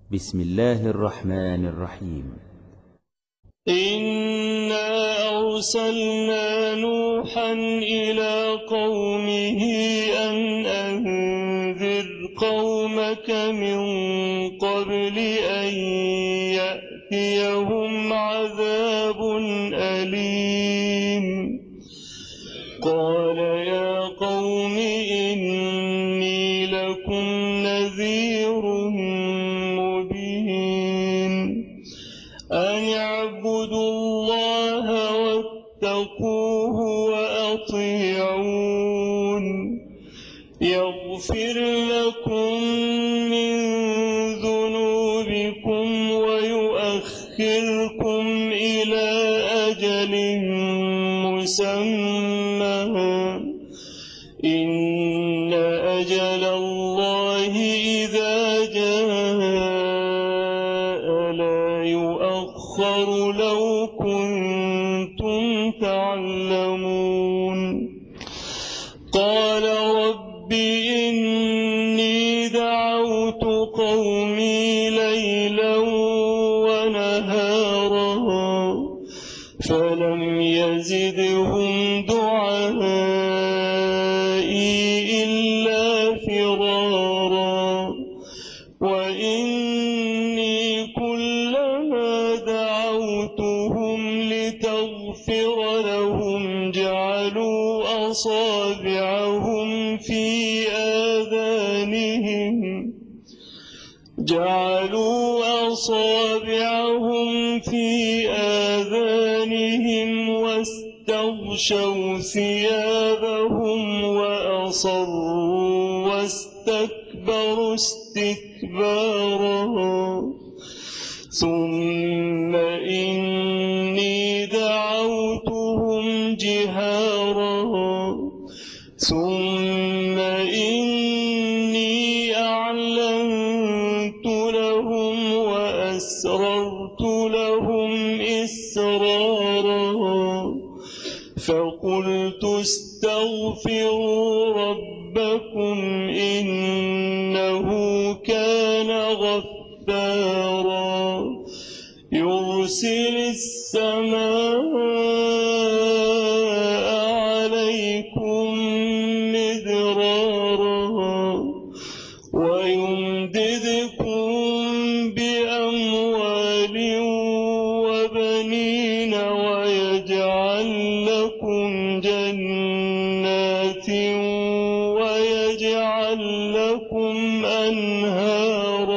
بسم الله الرحمن الرحيم. إنا أرسلنا نوحا إلى قومه أن أنذر قومك من قبل أن يأتيهم عذاب أليم. قال يا قوم إني لكم نذير مبين أن اعبدوا الله واتقوه وأطيعون يغفر لكم من ذنوبكم ويؤخركم إلى أجل مسمى إن أجل الله إذا جاء لا يؤخر لو كنتم تعلمون. قال رب إني دعوت قومي ليلا ونهارا فلم يزدهم دعائي إلا فرارا وإني كلما دعوتهم لتغفر لهم جعلوا أصابعهم في آذانهم واستغشوا ثيابهم وأصروا واستكبروا استكبارا ثم إني دعوتهم جهارا ثم إني أعلنت لهم وأسررت لهم إسرارا فقلت استغفروا ربكم إنه كان غفارا يرسل السماء عليكم مدرارا ويمددكم بأموال